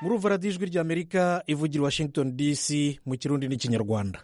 murumva radiyo ijwi ry'amerika ivugira i Washington DC mu kirundi n'ikinyarwanda.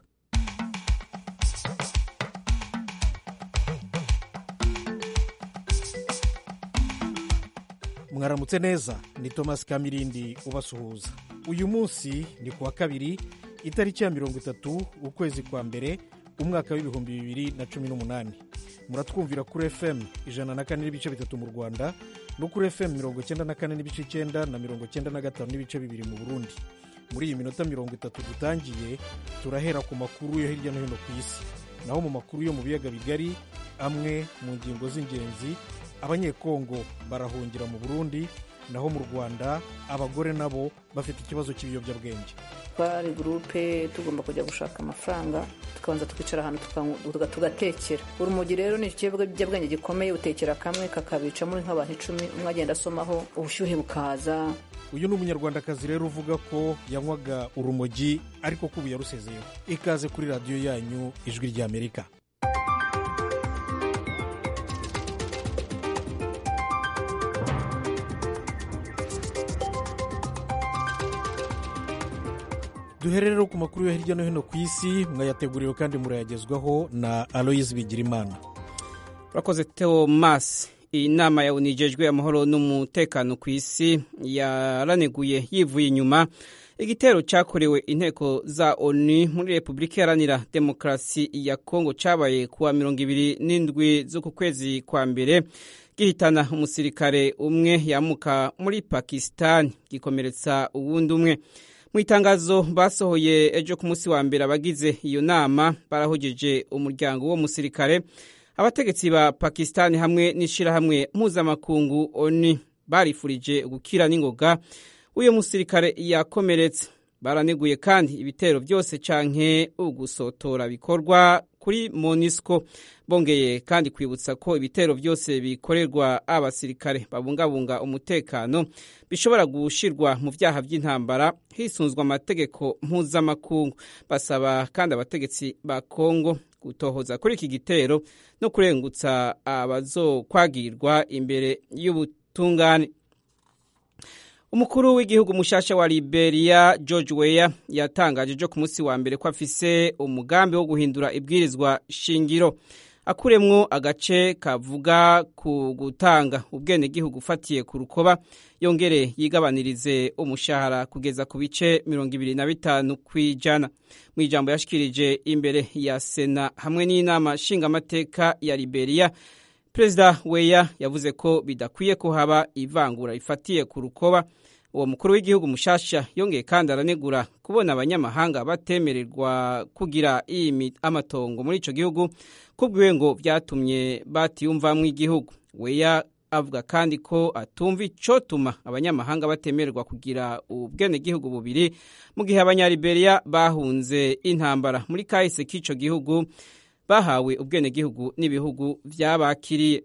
mwaramutse neza, ni Thomas Kamirindi ubasuhuza. Uyu munsi ni kuwa kabiri itariki ya 30 ukwezi kwa mbere umwaka w'ibihumbi 2018. muratwumvira kuri FM 104.3 mu Rwanda no kuri FM 94.9 na 95.2 mu Burundi. Muri iyi minota 30 dutangiye turahera ku makuru yo hirya no hino ku isi, naho mu makuru yo mu biyaga bigari amwe mu ngingo z'ingenzi: abanyekongo barahungira mu Burundi, naho mu Rwanda abagore nabo bafite ikibazo cy'ibiyobyabwenge. Bari groupe tugomba kujya gushaka amafaranga, tukabanza tukicara ahantu tugatekera. Urumogi rero ni ikiyobyabwenge gikomeye, utekera kamwe kakabica muri nk'abantu 10, umwe agenda asomaho ubushyuhe bukaza. Uyu ni umunyarwandakazi rero uvuga ko yanywaga urumogi ariko ko ubu yarusezeyeho. Ikaze kuri radiyo yanyu ijwi ry'Amerika. duherere ku makuru yo hirya no hino ku isi, mwayateguriwe kandi murayagezwaho na Aloise Bigirimana. Urakoze Thomas. Inama ya unijejwe amahoro n'umutekano ku isi yaraneguye yivuye inyuma igitero cyakorewe inteko za ONU muri Repubulika Iharanira Demokarasi ya Kongo cyabaye kuwa 27 z'uku kwezi kwa mbere, gihitana umusirikare umwe yamuka muri Pakistan, gikomeretsa uwundi umwe. Mu itangazo basohoye ejo ku munsi wa mbere, abagize iyo nama barahojeje umuryango wo musirikare, abategetsi ba Pakistan hamwe n'ishirahamwe mpuzamakungu ONU barifurije gukira n'ingoga uyo musirikare yakomeretse. Baraneguye kandi ibitero byose canke ugusotora bikorwa kuri MONUSCO, bongeye kandi kwibutsa ko ibitero byose bikorerwa abasirikare babungabunga umutekano bishobora gushirwa mu vyaha by'intambara hisunzwe amategeko mpuzamakungu. Basaba kandi abategetsi ba Kongo gutohoza kuri iki gitero no kurengutsa abazokwagirwa imbere y'ubutungane. Umukuru w'igihugu mushasha wa Liberia George Weah yatangaje ejo ku munsi wa mbere ko afise umugambi wo guhindura ibwirizwa shingiro, akuremwo agace kavuga ku gutanga ubwenegihugu ufatiye ku rukoba, yongere yigabanirize umushahara kugeza ku bice 25 kw'ijana. Mu ijambo yashikirije imbere ya Sena hamwe n'inama nshingamateka ya Liberia, Perezida Weah yavuze ko bidakwiye ko haba ivangura rifatiye ku rukoba. Uwo mukuru w'igihugu mushasha yongeye kandi aranegura kubona abanyamahanga batemererwa kugira amatongo muri ico gihugu, kubwiwe ngo vyatumye batiyumvamwo igihugu. Weah avuga kandi ko atumva icotuma abanyamahanga batemererwa kugira ubwenegihugu bubiri, mu gihe abanyaliberia bahunze intambara muri kahise k'ico gihugu bahawe ubwenegihugu n'ibihugu vyabakiriye.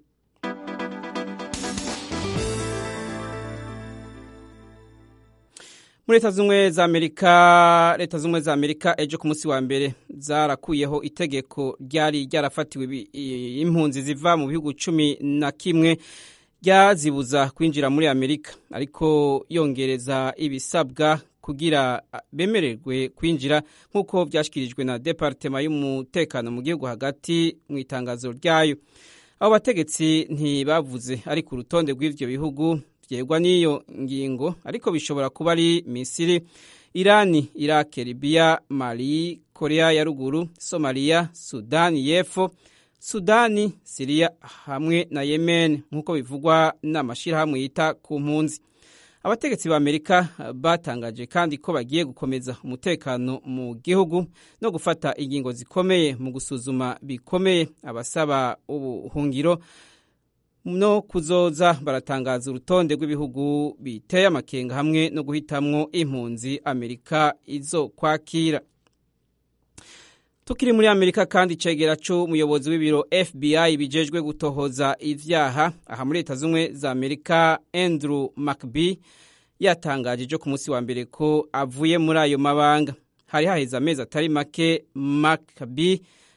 Muri Leta Zunze za Amerika ejo ku munsi wa mbere zarakuyeho itegeko ryari ryarafatiwe impunzi ziva mu bihugu 11 ryazibuza kwinjira muri Amerika, ariko yongereza ibisabwa kugira bemererwe kwinjira, nk'uko byashyikirijwe na Departema y'umutekano mu gihugu hagati mu itangazo ryayo. Abo bategetsi ntibavuze ariko urutonde rw'ivyo bihugu vyegwa n'iyo ngingo, ariko bishobora kuba ari Misiri, Irani, Iraq, Libya, Mali, Korea ya ruguru, Somalia, Sudani y'Epfo, Sudani, Syria hamwe na Yemen, nk'uko bivugwa n'amashirahamwe yita ku mpunzi. Abategetsi ba Amerika batangaje kandi ko bagiye gukomeza umutekano mu gihugu no gufata ingingo zikomeye mu gusuzuma bikomeye abasaba ubuhungiro no kuzoza baratangaza urutonde rw'ibihugu biteye amakenga hamwe no guhitamwo impunzi Amerika izo kwakira. Tukiri muri Amerika kandi, cegera c'umuyobozi w'ibiro FBI bijejwe gutohoza ivyaha aha muri Leta Zunze za Amerika Andrew McCabe yatangaje ejo ku munsi wa mbere ko avuye muri ayo mabanga. Hari haheze amezi atari make McCabe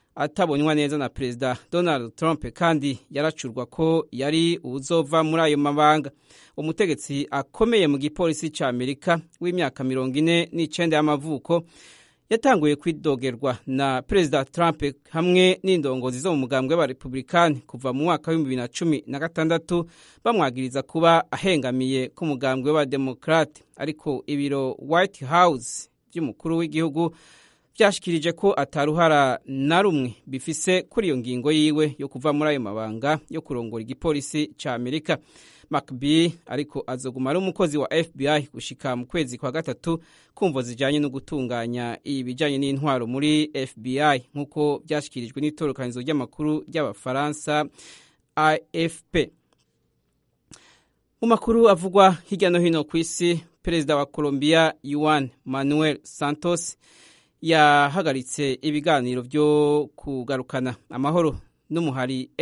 atabonywa neza na Perezida Donald Trump kandi yaracurwa ko yari uzova muri ayo mabanga. Umutegetsi akomeye mu gipolisi ca Amerika w'imyaka 49 y'amavuko yatanguye kwidogerwa na Perezida Trump hamwe n'indongozi zo mu mugambwe w'abarepublikani kuva mu mwaka wa 2016 bamwagiriza kuba ahengamiye ku mugambwe w'abademokrate, ariko ibiro White House by'umukuru w'igihugu byashikirije ko ataruhara na rumwe bifise kuri iyo ngingo yiwe yo kuva muri ayo mabanga yo kurongora igipolisi ca Amerika. McBee ariko azoguma ari umukozi wa FBI gushika mu kwezi kwa gatatu kumvo zijanye no gutunganya ibijanye n'intwaro muri FBI nkuko byashikirijwe n'itorokanizo ry'amakuru ry'abafaransa AFP. Mu makuru avugwa hirya no hino ku isi, Perezida wa Colombia Juan Manuel Santos yahagaritse ibiganiro byo kugarukana amahoro n'umuhari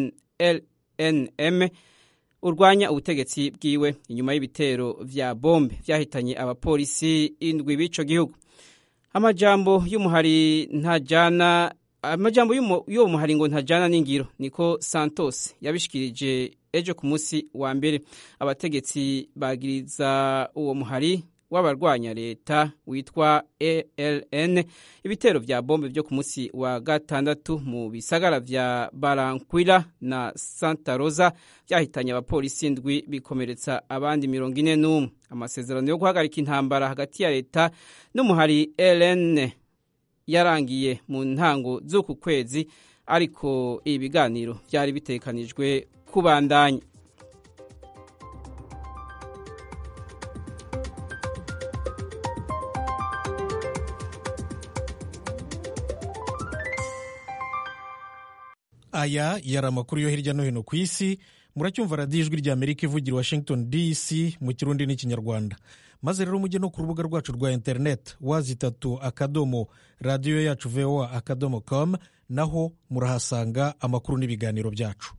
LNM urwanya ubutegetsi bwiwe inyuma y'ibitero vya bombe vyahitanye abapolisi 7 b'ico gihugu. Amajambo y'umuhari ngo ntajana n'ingiro, niko Santos yabishikirije ejo ku munsi wa mbere. Abategetsi bagiriza uwo muhari w'abarwanya leta witwa ALN ibitero vya bombe byo ku munsi wa gatandatu mu bisagara vya Barranquilla na Santa Rosa byahitanye abapolisi 7 bikomeretsa abandi 41. Amasezerano yo guhagarika intambara hagati ya leta n'umuhari ALN yarangiye mu ntango z'uku kwezi, ariko ibiganiro byari bitekanijwe kubandanya. Aya yari amakuru yo hirya no hino ku isi. Muracyumva radiyo ijwi rya Amerika ivugira Washington DC mu Kirundi n'Ikinyarwanda. Maze rero mujye no ku rubuga rwacu rwa internet www.radio yacu voa.com, naho murahasanga amakuru n'ibiganiro byacu.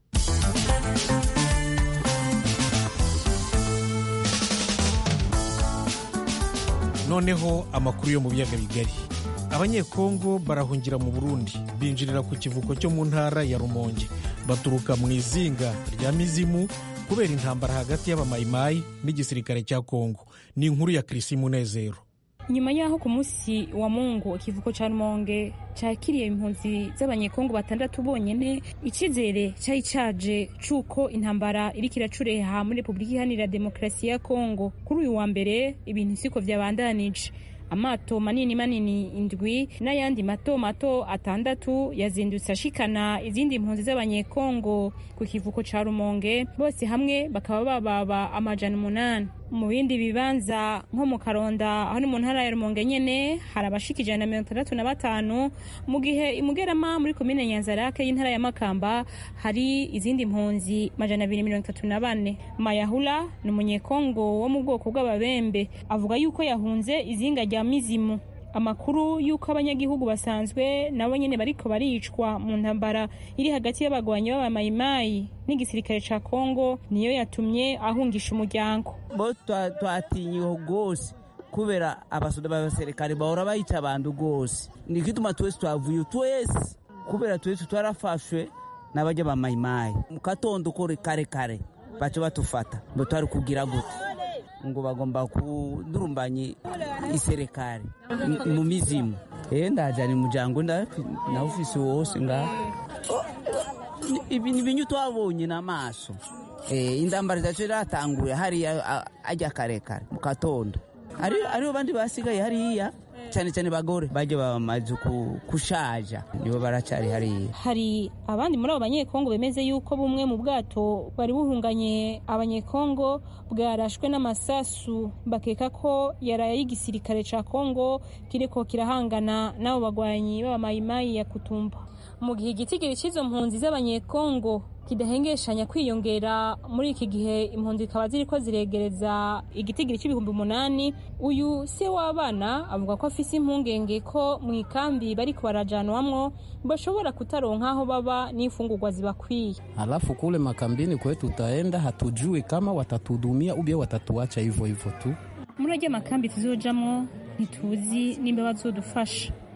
Noneho amakuru yo mu biyaga bigari. Abanyekongo barahungira mu Burundi binjirira ku kivuko cyo mu ntara ya Rumonge, baturuka mu izinga rya Mizimu kubera intambara hagati y'abamayimayi n'igisirikare cya Kongo. Ni inkuru ya Chris Munezero. Nyuma yaho ku munsi wa Mungu ikivuko ca Rumonge cakiriye impunzi z'abanyekongo 6 bonyene, icizere cyari caje cuko intambara iri kiracureha muri Republika Iharanira Demokarasi ya Kongo. Kuri uyu wa mbere ibintu siko vyabandanije. Amato manini 7 n'ayandi mato 6 yazindutse ashikana izindi impunzi z'abanyekongo ku kivuko ca Rumonge, bose hamwe bakaba bababa 800. Mu bindi bibanza nko mu Karonda aho ni mu ntara ya Rumonge nyene harabashikije na 65, mu gihe imugerama muri komine Nyanzarake y'intara ya Makamba hari izindi impunzi 234. Mayahula ni umunyekongo wo mu bwoko bw'ababembe, avuga yuko yahunze izinga rya Mizimu. Amakuru yuko abanyagihugu basanzwe nabo nyene bariko baricwa mu ntambara iri hagati y'abagwanyi b'abamayimayi n'igisirikare ca Kongo niyo yatumye ahungisha umuryango. Bo twatinyiho gose kubera abasoda b'abasirikare bahora bayica abantu gose, nikituma twese twavuye twese kubera twese twarafashwe n'abajya b'amayimayi. Mu katondo kore kare baco batufata, bo twari kugira gute ngo bagomba kudurumbanye iserekare mu Mizimu. Ndajana umuryango na ofisi wose nga ibintu twabonye n'amaso. Indambara zacu ratanguye hari ajya kare mu katondo, ariho bandi basigaye hariya cyane bagore baje bamaze kushaja, nibo baracari hariya. Hari abandi muri abo banyekongo bemeze yuko bumwe mu bwato bari buhunganye abanyekongo bwarashwe n'amasasu, bakeka ko yaraye y'igisirikare ca Kongo kiriko kirahangana n'abo bagwanyi b'abamayimayi ya Kutumba. Mu gihe igitigiri cy'izo mpunzi z'abanyekongo kidahengeshanya kwiyongera muri iki gihe, impunzi zikaba ziriko ziregereza igitigiri c'ibihumbi 8. Uyu se w'abana avuga ko afise impungenge ko mu ikambi bariko barajanwamwo bashobora kutaronka aho baba n'ifungurwa zibakwiye. Alafu kule makambini kwetu tutaenda hatujui kama watatudumia ubie watatuacha hivyo tu. Muri aje makambi tuzojamwo ntituzi nimba bazodufasha,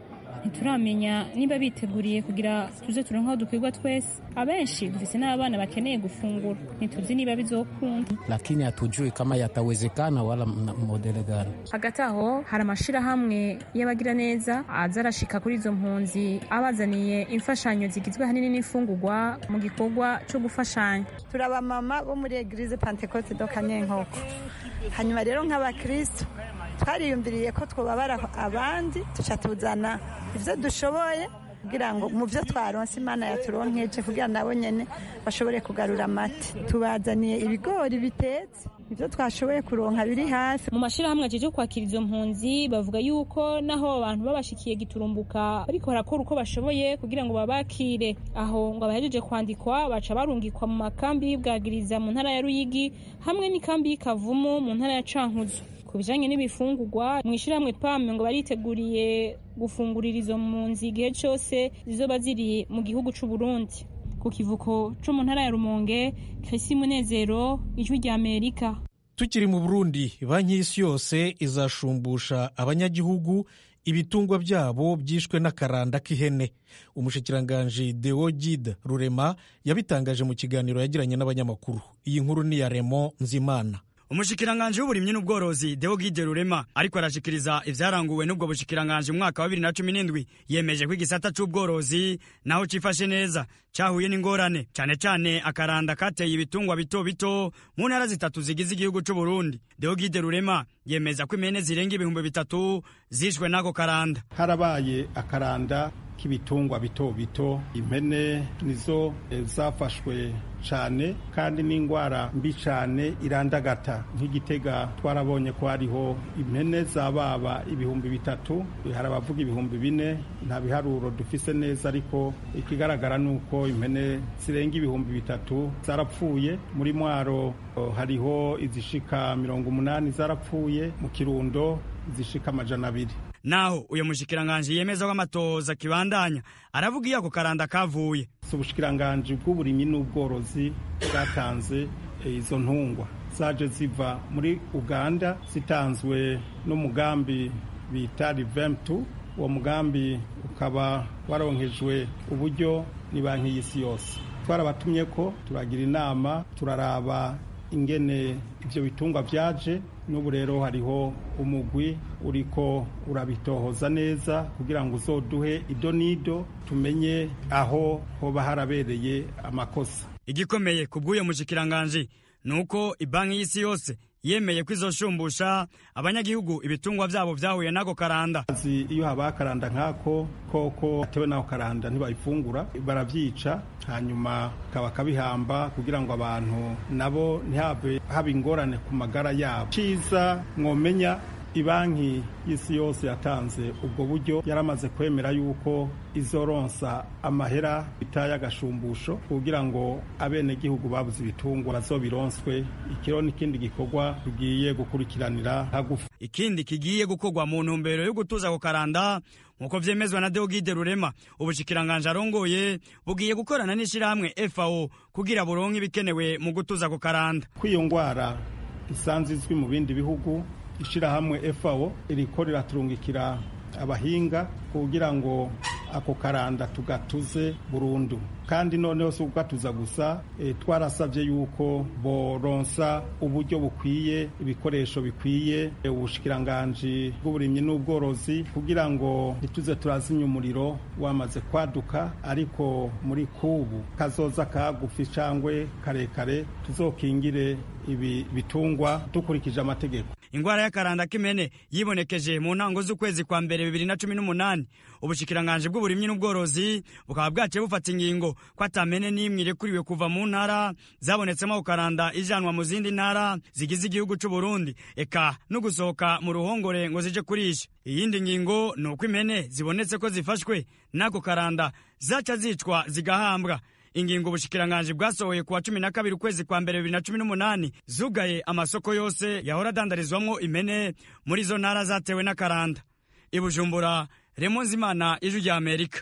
ntituramenya niba biteguriye kugira tuze turonke aho dukwirwa twese. Abenshi dufise n'abana bakeneye gufungura, ntituzi niba bizokunda, lakini hatujui kama yatawezekana wala modele gani. Hagati aho hari amashirahamwe y'abagira neza aza arashika kuri izo mpunzi abazaniye imfashanyo zigizwe hanini n'imfungurwa mu gikorwa cyo gufashanya. Turaba mama bo muri Eglise Pentecote do Kanyenkoko. Hanyuma rero nk'abakristo twariyumviriye ko twobabara abandi tuca tuzana ivyo dushoboye kugira ngo mu byo twaronse Imana yaturonkeje kugira nabo nyene bashobore kugarura amata. Tubazaniye ibigori bitetse ivyo twashoboye kuronka biri hafi. Mu mashirahamwe ajeje kwakira izo mpunzi bavuga yuko naho abantu babashikiye giturumbuka ariko barakora uko bashoboye kugira ngo babakire. Aho ngo abahejeje kwandikwa baca barungikwa mu makambi y'ibwagiriza mu ntara ya Ruyigi hamwe n'ikambi y'Ikavumu mu ntara ya Cankuzo. Ku bijanye n'ibifungurwa mw'ishirahamwe PAM ngo bariteguriye gufungurira izo mpunzi igihe cyose zizoba ziri mu gihugu c'u Burundi. Ku kivuko co mu ntara ya Rumonge, Chrisi Munezero, Ijwi rya Amerika. Tukiri mu Burundi, banki y'isi yose izashumbusha abanyagihugu ibitungwa byabo byishwe n'akaranda k'ihene. Umushikiranganji Deogide Rurema yabitangaje mu kiganiro yagiranye n'abanyamakuru. Iyi nkuru ni ya Raymond Nzimana. Umushikiranganji w'uburimyi n'ubworozi Deogide Rurema ariko arashikiriza ivyaranguwe n'ubwo bushikiranganji mu mwaka wa 2017 yemeje ko igisata c'ubworozi naho cifashe neza cahuye n'ingorane cane cane akaranda kateye ibitungwa bito bito mu ntara zitatu zigize igihugu c'u Burundi. Deogide Rurema yemeza ko impene zirenga 3,000 zishwe n'ako karanda. Harabaye akaranda k'ibitungwa bito bito, impene nizo zafashwe cane kandi n'ingwara mbi cane irandagata. Nk'Igitega twarabonye ko hariho impene zababa 3,000, harabavuga 4,000, nta biharuro dufise neza, ariko ikigaragara nuko impene zirenga 3,000 zarapfuye. Muri Mwaro hariho izishika 80 zarapfuye, mu Kirundo izishika 200. Naho uyo mushikiranganje yemeza ko amatoza kibandanya aravuga iyo ako karanda kavuye. Ubushikiranganje bw'uburimyi n'ubworozi bwatanze izo ntungwa zaje ziva muri Uganda, zitanzwe n'umugambi bita Revemtu. Uwo mugambi ukaba waronkejwe uburyo ni banki y'isi yose. Twarabatumye ko turagira inama, turaraba ingene ivyo bitungwa vyaje. N'ubu rero hariho umugwi uriko urabitohoza neza kugira ngo uzoduhe idonido tumenye aho hoba harabereye amakosa. Igikomeye kubw'uyo mushikiranganje nuko ibanki y'isi yose yemeye ko izoshumbusha abanyagihugu ibitungwa vyabo vyahuye nako karanda. Iyo haba karanda nkako koko atewe nako karanda ntibayifungura, baravyica hanyuma kaba kabihamba kugira ngo abantu nabo ntihave haba ingorane ku magara yabo. Ciza mwomenya ibanki y'isi yose yatanze ubwo buryo, yaramaze kwemera yuko izoronsa amahera bitaya agashumbusho kugira ngo abene gihugu babuze ibitungwa bazobironswe. Ikiro n'ikindi gikorwa tugiye gukurikiranira hagufi. Ikindi kigiye gukorwa mu ntumbero yo gutuza ko karanda nkuko vyemezwa na Deogide Rurema, ubushikiranganje arongoye bugiye gukorana n'ishirahamwe FAO kugira buronke ibikenewe mu gutuza ko karanda. Kwiyo ngwara isanzwe izwi mu bindi bihugu, ishirahamwe FAO iriko riraturungikira abahinga kugira ngo ako karanda tugatuze burundu. Kandi noneho si ugatuza gusa, twarasavye yuko boronsa uburyo bukwiye, ibikoresho bikwiye ubushikiranganje bw'uburimyi n'ubworozi kugira ngo ntituze turazinya umuriro wamaze kwaduka, ariko muri kubu kazoza kagufi cangwe karekare tuzokingire ibi bitungwa dukurikije amategeko. Ingwara y'akaranda k'imene yibonekeje mu ntango z'ukwezi kwa mbere 2018. Ubushikiranganje bw'uburimyi n'ubworozi bukaba bwaciye bufata ingingo ko atamene n'imwe irekuriwe kuva mu ntara zabonetsemo ukaranda ijanwa mu zindi ntara zigize igihugu c'u Burundi, eka no gusohoka mu ruhongore ngo zije kurisha. Iyindi ngingo ni uko impene zibonetse ko zifashwe n'ako karanda zaca zicwa zigahambwa. Ingingo ubushikiranganje bwasohoye kuwa 12 ukwezi kwa mbere 2018 zugaye amasoko yose yahora dandarizwamwo impene muri zo ntara zatewe n'akaranda. I Bujumbura, Raymond Nzimana, Ijwi rya Amerika.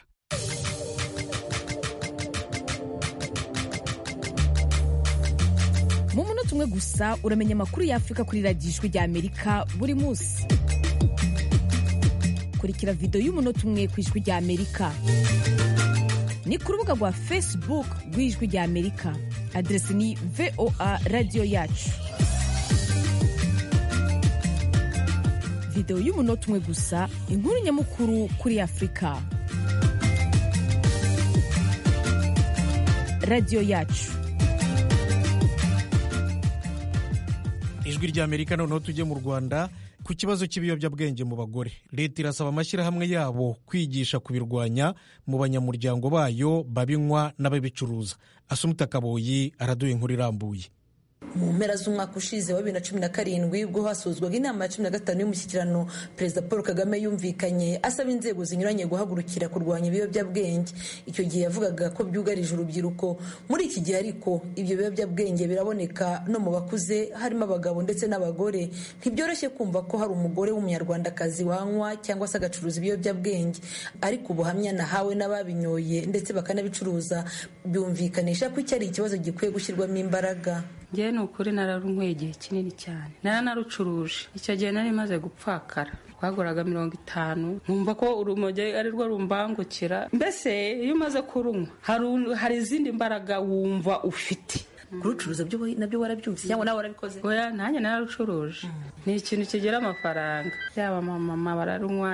Mu munota umwe gusa uramenya amakuru ya Afrika kuri radiyo Ijwi rya Amerika buri munsi. kurikira video y'umunota umwe ku Ijwi rya Amerika. Ni ku rubuga rwa Facebook rw'Ijwi rya Amerika. Adresi ni VOA Radio Yacu. Video y'umunota umwe gusa, inkuru nyamukuru kuri Afrika. Radio Yacu. Ijwi rya Amerika. Noneho tujye mu Rwanda ku kibazo cy'ibiyobyabwenge mu bagore. Leta irasaba amashyirahamwe yabo kwigisha kubirwanya mu banyamuryango bayo babinywa n'ababicuruza. Asumuta Kaboyi araduye inkuru irambuye. Mu mpera z'umwaka ushize wa 2017 ubwo hasuzwaga inama ya 15 y'umushyikirano, Perezida Paul Kagame yumvikanye asaba inzego zinyuranye guhagurukira kurwanya ibiyobyabwenge. Icyo gihe yavugaga ko byugarije urubyiruko. Muri iki gihe ariko ibyo biyobyabwenge biraboneka no mu bakuze, harimo abagabo ndetse n'abagore. Ntibyoroshye kumva ko hari umugore w'umunyarwandakazi wanywa cyangwa se agacuruza ibiyobyabwenge, ariko ubuhamya nahawe n'ababinyoye ndetse bakanabicuruza byumvikanisha ko iki ari ikibazo gikwiye gushyirwamo imbaraga. Njye nukuri nararunyweye igihe kinini cyane, naranarucuruje. Icyo gihe nari maze gupfakara, twaguraga 50, nkumva ko urumogi ari rwo rumbangukira. Mbese iyo umaze kurunywa hari izindi mbaraga wumva ufite. Kurucuruza byo nabyo warabyumvise cyangwa nawe warabikoze? Oya, nanjye nararucuruje. Ni ikintu kigira amafaranga. Yaba mama bararunywa,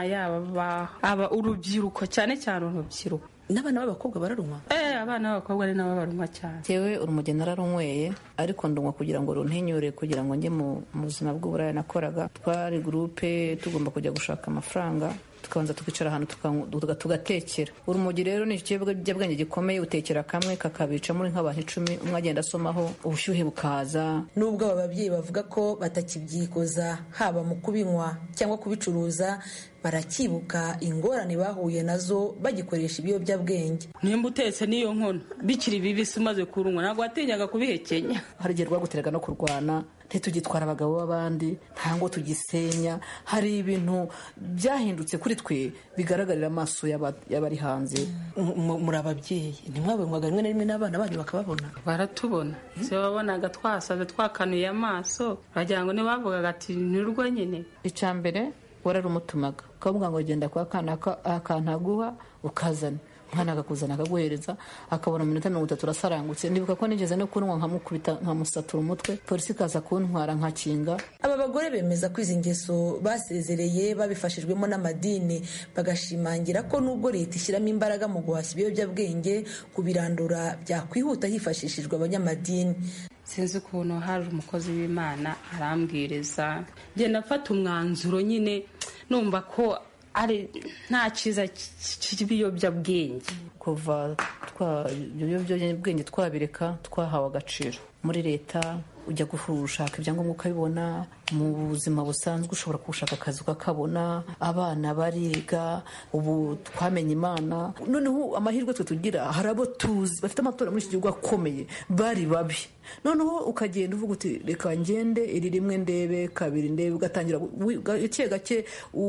yaba urubyiruko, cyane cyane urubyiruko. N'abana b'abakobwa bararunywa? Abana b'abakobwa ari nabo barunywa cyane. Tewe urumogi nararunyweye, ariko ndunywa kugira ngo runtenyure, kugira ngo njye mu buzima bw'uburaya nakoraga. Twari groupe tugomba kujya gushaka amafaranga, tukabanza tukicara ahantu tugatekera. Urumogi rero ni ikiyobyabwenge gikomeye, utekera kamwe kakabica muri nk'abantu 10, umwe agenda asomaho ubushyuhe bukaza. Nubwo aba babyeyi bavuga ko batakibyikoza haba mu kubinywa cyangwa kubicuruza, barakibuka ingorane bahuye nazo bagikoresha ibiyobyabwenge. Nimba utetse n'iyo nkono bikiri bibisi umaze kurunywa, ntabwo watinyaga kubihekenya. Hari igihe rwaguteraga no kurwana, ntitugitwara abagabo b'abandi, ntango tugisenya. Hari ibintu byahindutse kuri twe bigaragarira amaso y'abari hanze. Muri ababyeyi ntimwabenywaga rimwe na rimwe n'abana banyu bakababona? Baratubona, se babonaga twasaze twakanuye amaso, bagira ngo nibavugaga ati nirwo nyine. Icambere wararumutumaga ukavuga ngo genda kwa kana akantaguha ukazana, umwana akakuzana akaguhereza, akabona mu minota 30 urasarangutse. Ndibuka ko nigeze no kunywa nkamukubita nkamusatura umutwe, polisi kaza kuntwara nkakinga. Aba bagore bemeza ko izi ngeso basezereye babifashijwemo n'amadini, bagashimangira ko nubwo leta ishyiramo imbaraga mu guhashya ibiyobyabwenge, kubirandura byakwihuta hifashishijwe abanyamadini. Sinzi ukuntu hari umukozi w'Imana arambwiriza, njye nafata umwanzuro nyine numva ko ari nta cyiza cy'ibiyobyabwenge. Kuva ibiyobyabwenge twabireka, twahawe agaciro muri leta. Ujya gushaka ibyangombwa ukabibona, mu buzima busanzwe ushobora gushaka akazi ukakabona, abana bariga, ubu twamenye Imana. Noneho amahirwe twe tugira, hari abo tuzi bafite amatora muri iki gihugu akomeye bari babi. Noneho ukagenda uvuga uti reka ngende iri rimwe ndebe, kabiri ndebe, ugatangira gake gake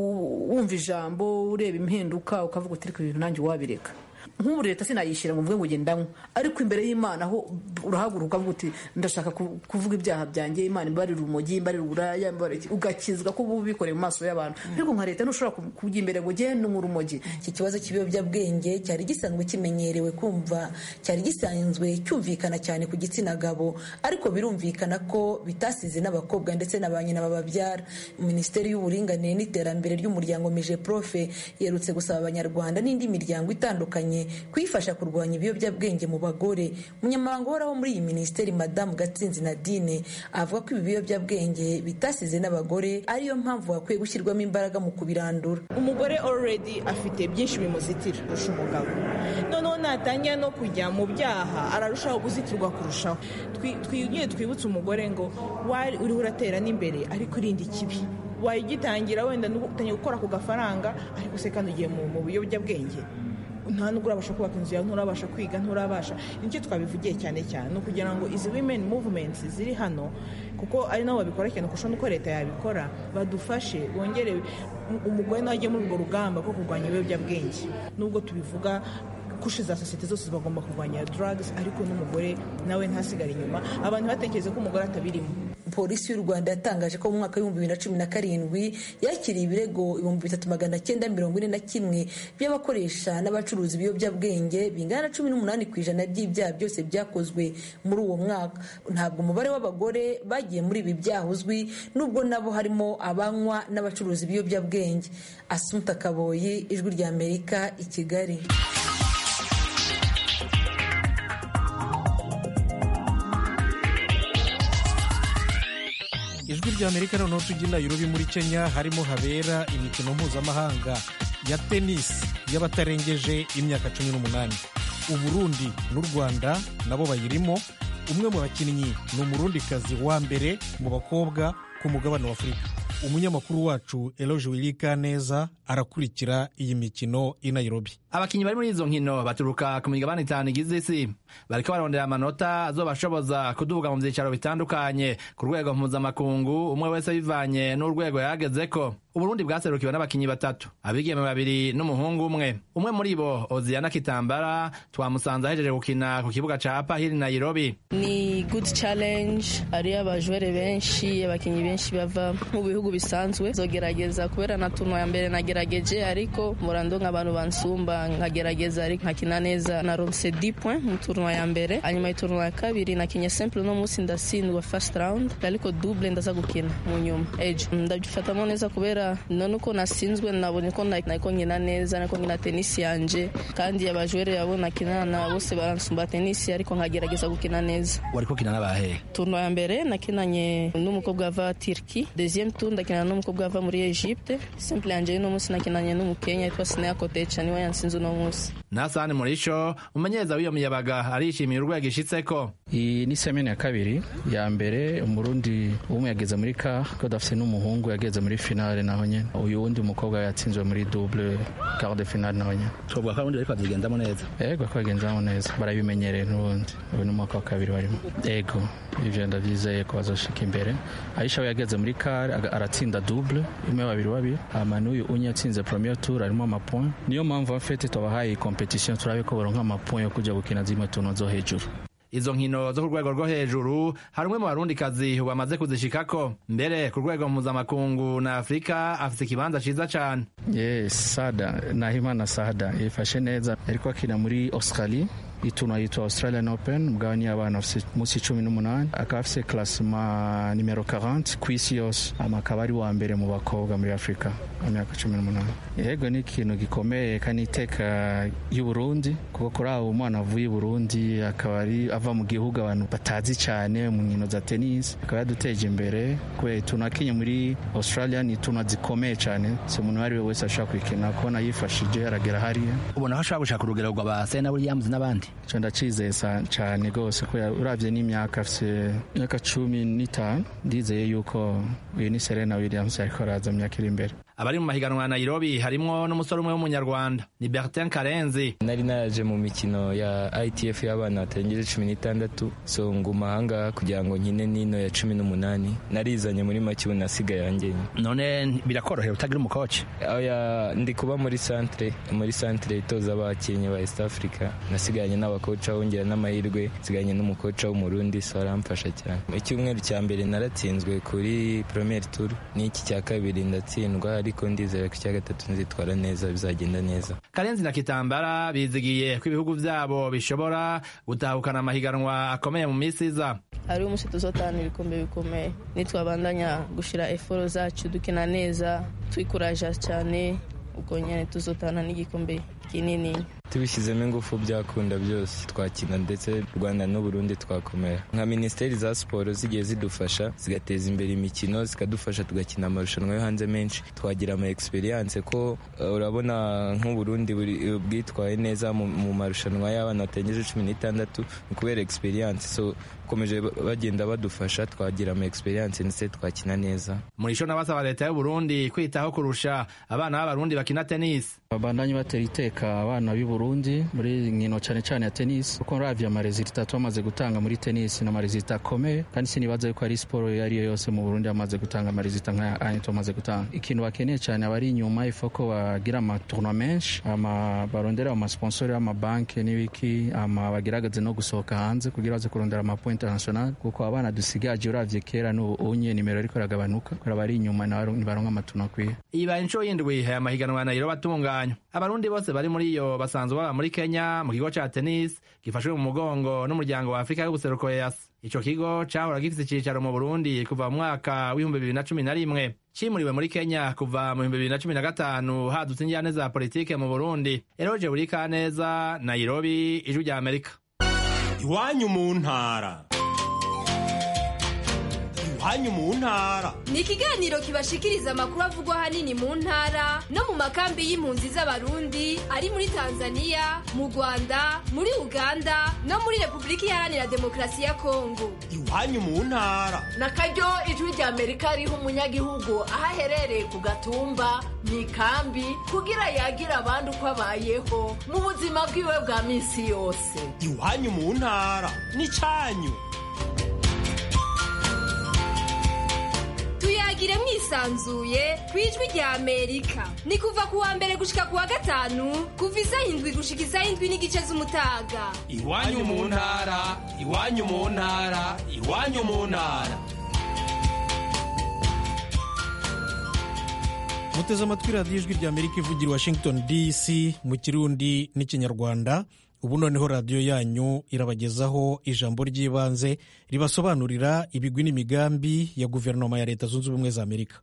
wumva ijambo, ureba impinduka, ukavuga uti reka ibintu nanjye wabireka. Nk'ubu leta sinayishyira ngo mvuge ngo gendanywe, ariko imbere y'Imana aho urahaguruka uvuga uti ndashaka kuvuga ibyaha byanjye, Imana imbarira urumogi, imbarira uburaya, ugakizwa ko ubu bikoreye mu maso y'abantu. Ariko nka leta ntushobora kujya imbere ngo genda urumogi. Iki kibazo cy'ibiyobyabwenge cyari gisanzwe kimenyerewe kumva, cyari gisanzwe cyumvikana cyane ku gitsina gabo, ariko birumvikana ko bitasize n'abakobwa ndetse na ba nyina bababyara. Minisiteri y'Uburinganire n'Iterambere ry'Umuryango Mije Profe yerutse gusaba Abanyarwanda n'indi miryango itandukanye kwifasha kurwanya ibiyobyabwenge mu bagore. Umunyamabanga uhoraho muri iyi minisiteri Madamu Gatsinzi Nadine avuga ko ibi biyobyabwenge bitasize n'abagore, ariyo mpamvu hakwiye gushyirwamo imbaraga mu kubirandura. Umugore already afite byinshi bimuzitira kurusha umugabo, noneho natangira no kujya mu byaha ararushaho guzitirwa kurushaho. Twibutse umugore ngo uriho uratera n'imbere ariko irindi kibi. Wayigitangira wenda utangiye gukora ku gafaranga, ariko se kandi ugiye mu biyobyabwenge, nta nubwo urabasha kubaka inzu yawe, nturabasha kwiga, nturabasha. Nicyo twabivugiye cyane cyane, no kugira ngo izi women movements ziri hano, kuko ari nabo babikora cyane kurusha nuko leta yabikora, badufashe bongere umugore nawe ajye muri urwo rugamba rwo kurwanya ibiyobyabwenge. Nubwo tubivuga kushe za sosiyete zose bagomba kurwanya drugs, ariko n'umugore nawe ntasigare inyuma, abantu batekereza ko umugore atabirimo. polisi y'u Rwanda yatangaje ko mu mwaka w'ibihumbi 2017 yakiriye ibirego 3941 by'abakoresha n'abacuruzi ibiyobyabwenge bingana na 18% by'ibyaha byose byakozwe muri uwo mwaka. Ntabwo umubare w'abagore bagiye muri ibi byaha uzwi, nubwo nabo harimo abanywa n'abacuruzi ibiyobyabwenge. Assumpta Kaboyi, Ijwi rya Amerika, i Kigali. Ijwi rya Amerika noneho tujya i Nairobi muri Kenya, harimo habera imikino mpuzamahanga ya tenisi y'abatarengeje imyaka 18. Uburundi n'u Rwanda nabo bayirimo. Umwe mu bakinnyi ni umurundikazi wa mbere mu bakobwa ku mugabane wa Afurika. Umunyamakuru wacu Eloge Wilikaneza arakurikira iyi mikino i Nairobi. Abakinyi bari muri izo nkino baturuka ku migabane 5 igize isi, bariko barondera amanota azobashoboza kuduga mu vyicaro bitandukanye ku rwego mpuzamakungu, umwe wese bivanye n'urwego yagezeko. Uburundi bwaserukiwe n'abakinyi 3, abigeme 2 n'umuhungu umwe. Umwe muri bo Oziana Kitambara twamusanze ahejeje gukina ku kibuga ca Pahili Nairobi. Ni good challenge, ari abajwere benshi, abakinyi benshi bava mu bihugu bisanzwe. Zogerageza kubera na turno ya mbere nagerageje, ariko murando nk'abantu bansumba nkagerageza, ariko nkakina neza. Naronse 10 points mu turno ya mbere, hanyuma turno ya kabiri nakinye simple no musi ndatsindwa first round, ariko double ndaza gukina mu nyuma. Ndabyifatamo neza kubera none uko nasinzwe nabonye ko nako nkina neza, nako nkina tenisi yanje, kandi abajwere yabona kinana bose baransumba tenisi, ariko nkagerageza gukina neza. Wariko kina nabahe? Turno ya mbere nakinanye n'umukobwa ava Turkey, deuxième tour ndakina n'umukobwa ava muri Egypte, simple yanje no musi nakinanye n'umukenya yitwa Sinea Kotecha, niwe yansinze no musi. Nasani Murisho umenyeza w'iyo miyabaga arishimiye urwego ishitseko. Iyi ni semene ya kabiri. Ya mbere umurundi umwe yageze muri ko dafise n'umuhungu yageze muri finale naho nyene. Uyu wundi umukobwa yatsinzwe muri double quart de finale naho nyene. Twobwa ko undi ariko azigendamo neza. Yego ko agendamo neza. Barabimenyereye n'ubundi. Uyu ni umwaka wa kabiri barimo. Yego ivyo ndavyizeye ko bazoshika imbere. Aisha yageze muri aratsinda double imwe 2-2. Amanuyu unya yatsinze premier tour arimo amapoint. Niyo mpamvu afite twabahaye competition turabe ko boronka amapoint yo kuja gukina zimwe tuno zo hejuru. Izo nkino zo ku rwego rwo hejuru hari umwe mu barundikazi bamaze kuzishikako. Mbere ku rwego mpuzamakungu na Afrika afite ikibanza ciza cane. Yes, Sada Nahimana Sada yifashe neza, ariko akina muri Australia. Ituna yitwa Australian Open, mugabane y'abana musi 18, akaba afise classement numero 40 kw'isi yose, amakaba ari wa mbere mu bakobwa muri Afrika mu myaka 18. Yego ni ikintu gikomeye kandi iteka y'u Burundi, kuko kuri abo umwana avuye i Burundi akaba ari ava mu gihugu abantu batazi cyane mu nkino za tennis, akaba yaduteje imbere kwe tunakinye muri Australia. Ni tuna zikomeye cyane, so umuntu wari wese ashaka kwikina kubona yifashije aragera hariya. Ubona aho ashaka gushaka urugero rwa Serena Williams n'abandi. Cyo ndacizeye cyane gose ko uravye n'imyaka afise imyaka 15, ndizeye yuko uyu ni Serena Williams ariko araza mu myaka iri imbere. Abari mu mahiganwa ya Nairobi harimo n'umusore umwe w'umunyarwanda ni Bertin Karenzi. Nari naje mu mikino ya ITF y'abana batengeje 16, so nguma hanga kugira ngo nkine nino ya 18. Narizanye muri make unasigaye yanjye. None birakorohera utagira umukoci? Oya, ndi kuba muri centre itoza abakinnyi ba East Africa. Nasiganye n'abakoca wongera n'amahirwe, siganye n'umukoca w'umurundi, so aramfasha cyane. Icyumweru cya mbere naratsinzwe kuri premier tour, n'iki cya kabiri ndatsindwa, ariko ndizera ko icya gatatu nzitwara neza, bizagenda neza. Karenzi na Kitambara bizigiye ko ibihugu byabo bishobora gutahukana amahiganwa akomeye mu minsi iza. Ari umunsi tuzotana ibikombe bikomeye, nitwabandanya gushira effort zacu dukina neza, twikuraja cyane, uko nyene tuzotana n'igikombe kinini. Tubishyizemo ingufu byakunda byose twakina, ndetse Rwanda n'u Burundi twakomera. Nka ministeri za siporo zigiye zidufasha, zigateza imbere imikino, zikadufasha tugakina amarushanwa yo hanze menshi, twagira ama experience ko urabona nk'u Burundi bwitwaye neza mu marushanwa y'abana batengeje 16 kubera experience, so komeje bagenda badufasha, twagira ama experience ndetse twakina neza. Murisho n'abasaba leta y'u Burundi kwitaho kurusha abana b'abarundi bakina tennis. Babandanye batera iteka abana b'u Burundi muri nkino cyane cyane ya tennis kuko ravye amarezita twamaze gutanga muri tennis na amarezita akomeye kandi sinibaza yuko ari siporo iyo ariyo yose mu Burundi amaze gutanga amarezita nk'aya aya tumaze gutanga. Ikintu bakeneye cyane abari inyuma ifoko bagira amatournoi menshi barondera amasponsor y'amabanki n'ibiki bagerageze no gusohoka hanze kugira baze kurondera amapo international kuko abana dusigaje uravye kera n'ubunye nimero ariko ragabanuka kora bari inyuma nibaronka amatournoi kwiye. Iba inshuro y'indwi aya mahiganwa na Nairobi atunganywa. Abarundi bose bari muri iyo basanzwe baba muri Kenya mu kigo ca tennis gifashwe mu mugongo n'umuryango wa Afrika y'ubuseruko EAC. Ico kigo cahora gifise icicaro mu Burundi kuva mu mwaka w'2011 cimuriwe muri Kenya kuva mu 2015 hadutse injyane za politike mu Burundi. Eroje Burikaneza, Nairobi, Ijwi rya Amerika. Iwanyu mu ntara. Iwanyu mu ntara ni ikiganiro kibashikiriza amakuru avugwa hanini mu ntara no mu makambi y'impunzi z'abarundi ari muri Tanzania, mu Rwanda, muri Uganda no muri Republika Iharanira Demokarasi ya Kongo. Iwanyu mu ntara nakaryo Ijwi rya Amerika riha umunyagihugu aho aherereye ku gatumba mu ikambi kugira yagira abandi uko abayeho mu buzima bwiwe bwa minsi yose. Iwanyu mu ntara ni cyanyu. Tuyagire mwisanzuye kwijwi rya Amerika. Ni kuva kuwa mbere gushika kuwa gatanu kuva isaha 7 gushika isaha 7 n'igice z'umutaga. Iwanyu mu ntara, iwanyu mu ntara, iwanyu mu ntara. Muteze amatwi radiyo Ijwi rya Amerika ivugira Washington DC mu Kirundi n'Ikinyarwanda. Ubu noneho radiyo yanyu irabagezaho ijambo ry'ibanze ribasobanurira ibigwi n'imigambi ya guverinoma ya Leta Zunze Ubumwe za Amerika.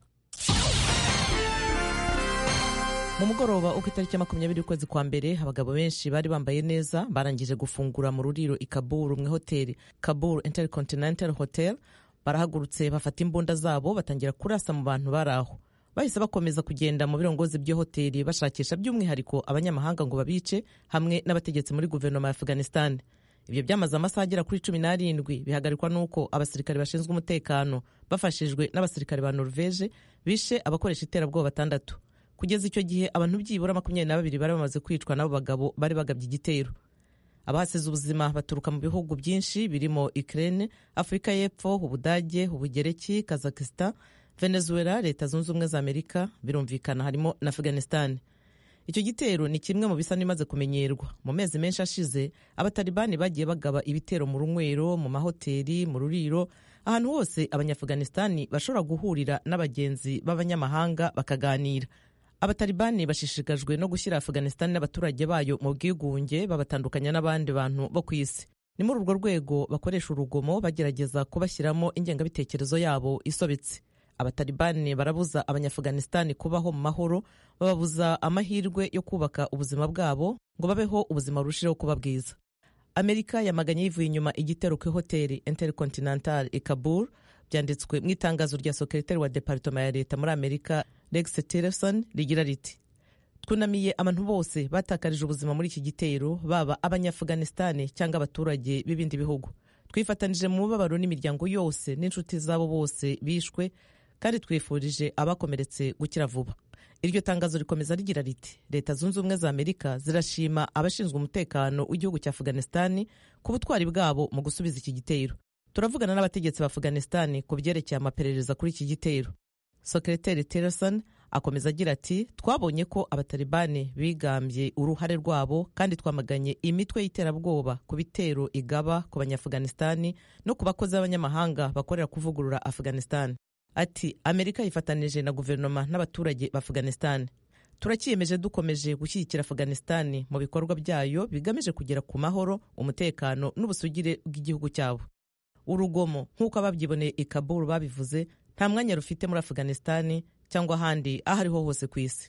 Mu mugoroba uko itariki 20 ukwezi kwa mbere abagabo benshi bari bambaye neza barangije gufungura mu ruriro i Kabul mu hoteli Kabul Intercontinental Hotel. Barahagurutse bafata imbunda zabo batangira kurasa mu bantu baraho. Bahise bakomeza kugenda mu birongozi by'yo hoteli bashakisha by'umwihariko abanyamahanga ngo babice hamwe n'abategetsi muri guverinoma ya Afghanistan. Ibyo byamaze amasaha agera kuri 17 bihagarikwa nuko abasirikare bashinzwe umutekano bafashijwe n'abasirikare ba Norvege bishe abakoresha iterabwoba 6. Kugeza icyo gihe abantu byibura 22 bari bamaze kwicwa n'abo bagabo bari bagabye igitero. Abahasize ubuzima baturuka mu bihugu byinshi birimo Ukraine, Afrika y'Epfo, Ubudage, Ubugereki, Kazakhstan, Venezuela, Leta Zunze Ubumwe za Amerika, birumvikana harimo na Afghanistan. Icyo gitero ni kimwe mu bisa nimaze kumenyerwa. Mu mezi menshi ashize abatalibani bagiye bagaba ibitero mu runywero, mu mahoteli, mu ruriro, ahantu hose abanyafghanistani bashobora guhurira n'abagenzi b'abanyamahanga bakaganira. Abatalibani bashishikajwe no gushyira Afghanistan n'abaturage bayo mu bwigunge babatandukanya n'abandi bantu bo ku isi. Ni muri urwo rwego bakoresha urugomo bagerageza kubashyiramo ingengabitekerezo yabo isobetse. Abatalibani barabuza abanyafghanistani kubaho mu mahoro, bababuza amahirwe yo kubaka ubuzima bwabo ngo babeho ubuzima burushijeho kuba bwiza. Amerika yamaganye yivuye inyuma igitero ku hoteli Intercontinental i Kabul. Byanditswe mu itangazo rya Sekretari wa Department ya Leta muri Amerika Rex Tillerson rigira riti: twunamiye abantu bose batakarije ubuzima muri iki gitero, baba abanyafghanistani cyangwa abaturage b'ibindi bihugu. Twifatanije mu mubabaro n'imiryango yose n'inshuti zabo bose bishwe, kandi twifurije abakomeretse gukira vuba. Iryo tangazo rikomeza rigira riti: Leta Zunze Ubumwe za Amerika zirashima abashinzwe umutekano w'igihugu cya Afghanistan ku butwari bwabo mu gusubiza iki gitero. Turavugana n'abategetsi ba Afghanistan ku byerekeye amaperereza kuri iki gitero. Sekretari Tillerson akomeza agira ati: twabonye ko abatalibani bigambye uruhare rwabo kandi twamaganye imitwe y'iterabwoba ku bitero igaba ku banyafghanistani no ku bakozi b'abanyamahanga bakorera kuvugurura Afghanistan. Ati: Amerika yifatanije na guverinoma n'abaturage ba Afghanistan. Turakiyemeje dukomeje gushyigikira Afghanistan mu bikorwa byayo bigamije kugera ku mahoro, umutekano n'ubusugire bw'igihugu cyabo. Urugomo nk'uko ababyiboneye i Kabul babivuze nta mwanya rufite muri Afghanistan cyangwa ahandi aho ariho hose ku isi.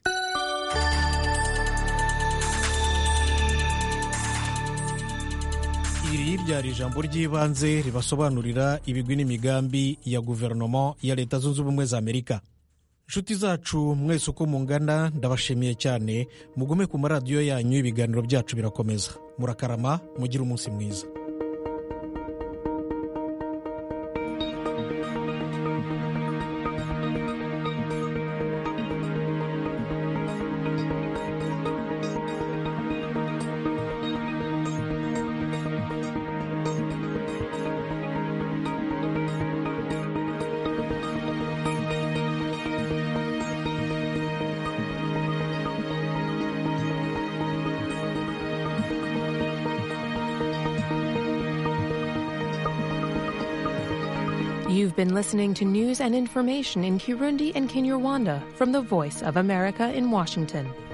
Iri ryari ijambo ry'ibanze ribasobanurira ibigwi n'imigambi ya guverinoma ya Leta Zunze Ubumwe za Amerika. Inshuti zacu mwese uko mungana ndabashimiye cyane. Mugume ku maradiyo yanyu, ibiganiro byacu birakomeza. Murakarama, mugire umunsi mwiza. You've been listening to news and information in Kirundi and Kinyarwanda from the Voice of America in Washington.